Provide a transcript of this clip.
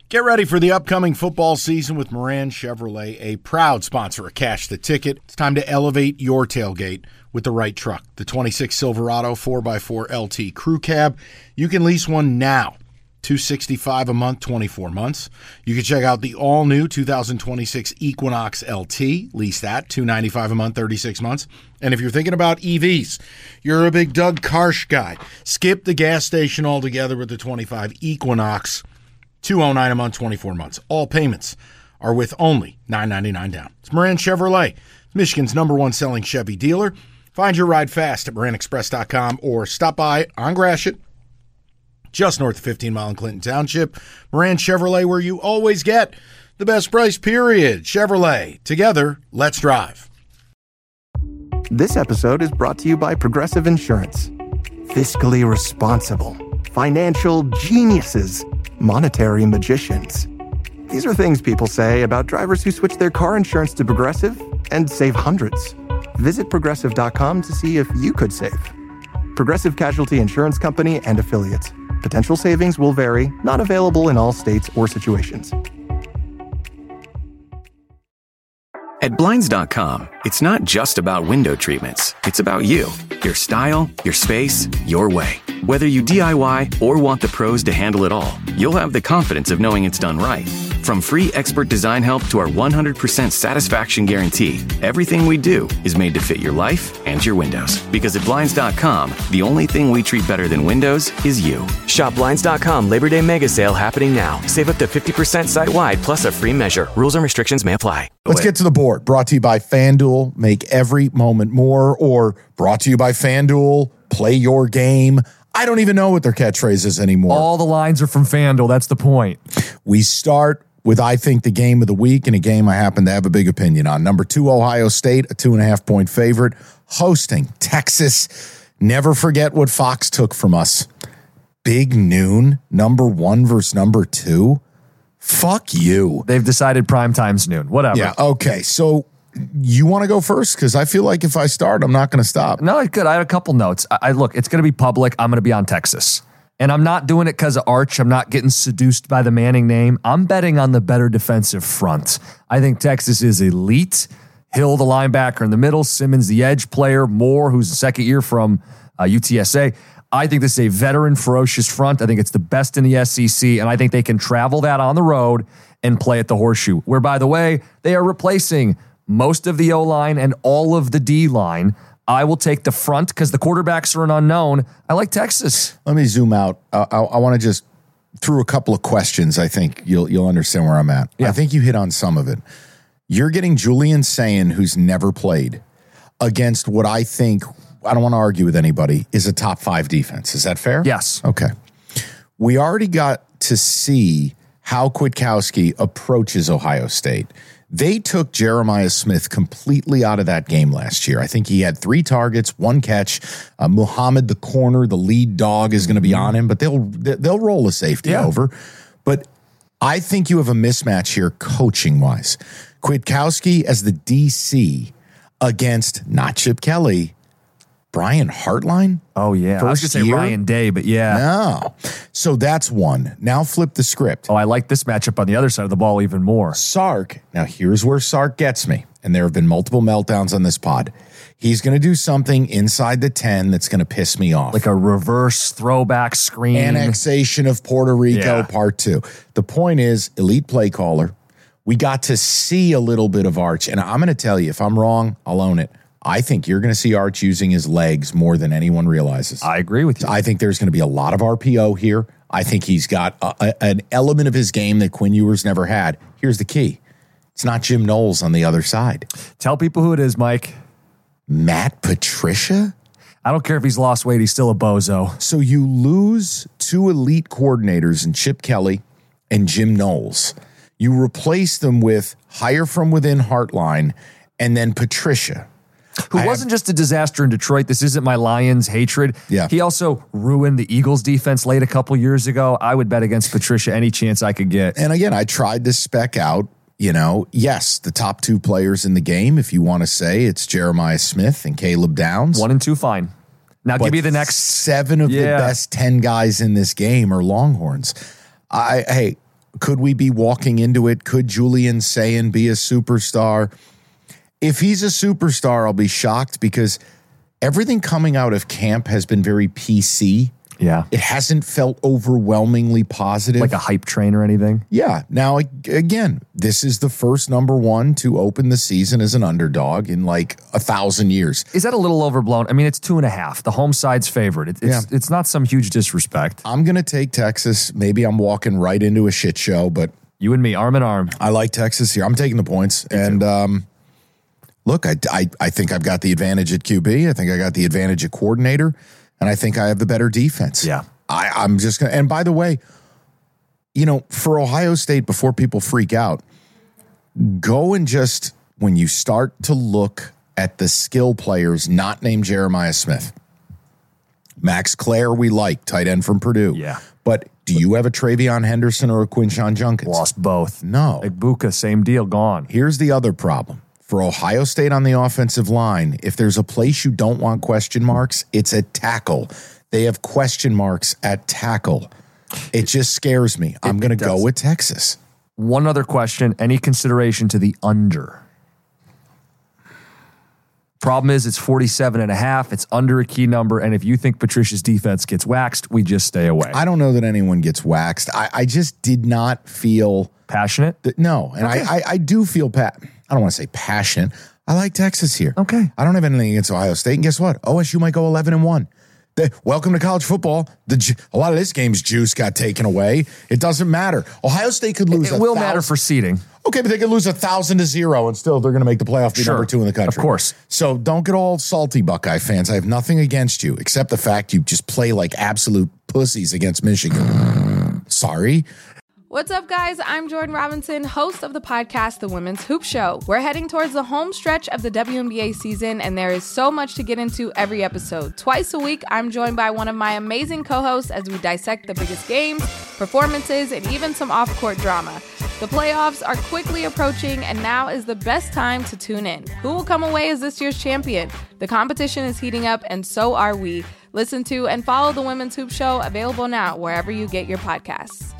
Get ready for the upcoming football season with Moran Chevrolet, a proud sponsor of Cash the Ticket. It's time to elevate your tailgate with the right truck. The 26 Silverado 4x4 LT Crew Cab. You can lease one now. $265 a month, 24 months. You can check out the all-new 2026 Equinox LT. Lease that, $295 a month, 36 months. And if you're thinking about EVs, you're a big Doug Karsh guy. Skip the gas station altogether with the 25 Equinox. $209 a month, 24 months. All payments are with only $999 down. It's Moran Chevrolet, Michigan's #1 selling Chevy dealer. Find your ride fast at moranexpress.com or stop by on Gratiot, just north of 15 Mile in Clinton Township. Moran Chevrolet, where you always get the best price, period. Chevrolet. Together, let's drive. This episode is brought to you by Progressive Insurance. Fiscally responsible, financial geniuses, monetary magicians. These are things people say about drivers who switch their car insurance to Progressive and save hundreds. Visit Progressive.com to see if you could save. Progressive Casualty Insurance Company and Affiliates. Potential savings will vary, not available in all states or situations. At Blinds.com, it's not just about window treatments. It's about you, your style, your space, your way. Whether you DIY or want the pros to handle it all, you'll have the confidence of knowing it's done right. From free expert design help to our 100% satisfaction guarantee, everything we do is made to fit your life and your windows. Because at Blinds.com, the only thing we treat better than windows is you. Shop Blinds.com Labor Day Mega Sale happening now. Save up to 50% site-wide plus a free measure. Rules and restrictions may apply. Let's get to the board. Brought to you by FanDuel. Make every moment more. Or brought to you by FanDuel. Play your game. I don't even know what their catchphrase is anymore. All the lines are from FanDuel. That's the point. We start with, I think, the game of the week, and a game I happen to have a big opinion on. Number 2, Ohio State, a 2.5-point favorite, hosting Texas. Never forget what Fox took from us. Big noon, number 1 versus number 2. Fuck you. They've decided prime time's noon. Whatever. Yeah, okay. So you want to go first? Because I feel like if I start, I'm not going to stop. No, good. I have a couple notes. Look, it's going to be public. I'm going to be on Texas. And I'm not doing it because of Arch. I'm not getting seduced by the Manning name. I'm betting on the better defensive front. I think Texas is elite. Hill, the linebacker in the middle. Simmons, the edge player. Moore, who's the second year from UTSA. I think this is a veteran, ferocious front. I think it's the best in the SEC, and I think they can travel that on the road and play at the Horseshoe, where, by the way, they are replacing most of the O-line and all of the D-line. I will take the front because the quarterbacks are an unknown. I like Texas. Let me zoom out. I want to just, through a couple of questions, I think you'll understand where I'm at. Yeah. I think you hit on some of it. You're getting Julian Sayin, who's never played, against what I think, I don't want to argue with anybody, is a top 5 defense. Is that fair? Yes. Okay. We already got to see how Kwiatkowski approaches Ohio State. They took Jeremiah Smith completely out of that game last year. I think he had 3 targets, 1 catch. Muhammad, the corner, the lead dog, is going to be on him, but they'll roll a safety over. But I think you have a mismatch here coaching-wise. Kwiatkowski as the DC against not Chip Kelly, Brian Hartline? Oh, yeah. I was going to say Ryan Day, but yeah. No. So that's one. Now flip the script. Oh, I like this matchup on the other side of the ball even more. Sark. Now here's where Sark gets me. And there have been multiple meltdowns on this pod. He's going to do something inside the 10 that's going to piss me off. Like a reverse throwback screen. Annexation of Puerto Rico, part 2. The point is, elite play caller. We got to see a little bit of Arch. And I'm going to tell you, if I'm wrong, I'll own it. I think you're going to see Arch using his legs more than anyone realizes. I agree with you. I think there's going to be a lot of RPO here. I think he's got an element of his game that Quinn Ewers never had. Here's the key. It's not Jim Knowles on the other side. Tell people who it is, Mike. Matt Patricia? I don't care if he's lost weight. He's still a bozo. So you lose 2 elite coordinators in Chip Kelly and Jim Knowles. You replace them with hire from within Hartline and then Patricia. Who wasn't just a disaster in Detroit. This isn't my Lions hatred. Yeah. He also ruined the Eagles defense late a couple years ago. I would bet against Patricia any chance I could get. And again, I tried to spec out, yes, the top 2 players in the game, if you want to say it's Jeremiah Smith and Caleb Downs. 1 and 2, fine. Now give me the next 7 of the best 10 guys in this game are Longhorns. Could we be walking into it? Could Julian Sayin be a superstar? If he's a superstar, I'll be shocked because everything coming out of camp has been very PC. Yeah. It hasn't felt overwhelmingly positive. Like a hype train or anything? Yeah. Now, again, this is the first number one to open the season as an underdog in like 1,000 years. Is that a little overblown? I mean, it's 2.5. The home side's favorite. It's not some huge disrespect. I'm going to take Texas. Maybe I'm walking right into a shit show, but you and me, arm in arm. I like Texas here. I'm taking the points. And look, I think I've got the advantage at QB. I think I got the advantage at coordinator. And I think I have the better defense. Yeah. I'm just going to, and by the way, for Ohio State, before people freak out, go and just, when you start to look at the skill players not named Jeremiah Smith, Max Clare, we like, tight end from Purdue. Yeah. But do you have a Travion Henderson or a Quinshon Junkins? Lost both. No. Ibuka, same deal, gone. Here's the other problem. For Ohio State on the offensive line, if there's a place you don't want question marks, it's at tackle. They have question marks at tackle. It just scares me. I'm going to go with Texas. One other question. Any consideration to the under? Problem is it's 47.5. It's under a key number. And if you think Patricia's defense gets waxed, we just stay away. I don't know that anyone gets waxed. I just did not feel... Passionate? No. And okay. I do feel... I don't want to say passionate. I like Texas here. Okay. I don't have anything against Ohio State. And guess what? OSU might go 11-1. Welcome to college football. A lot of this game's juice got taken away. It doesn't matter. Ohio State could lose. It will matter for seeding. Okay, but they could lose 1,000-0 and still they're going to make the playoff, be number 2 in the country. Of course. So don't get all salty, Buckeye fans. I have nothing against you except the fact you just play like absolute pussies against Michigan. Sorry. What's up, guys? I'm Jordan Robinson, host of the podcast, The Women's Hoop Show. We're heading towards the home stretch of the WNBA season, and there is so much to get into every episode. Twice a week, I'm joined by one of my amazing co-hosts as we dissect the biggest games, performances, and even some off-court drama. The playoffs are quickly approaching, and now is the best time to tune in. Who will come away as this year's champion? The competition is heating up, and so are we. Listen to and follow The Women's Hoop Show, available now wherever you get your podcasts.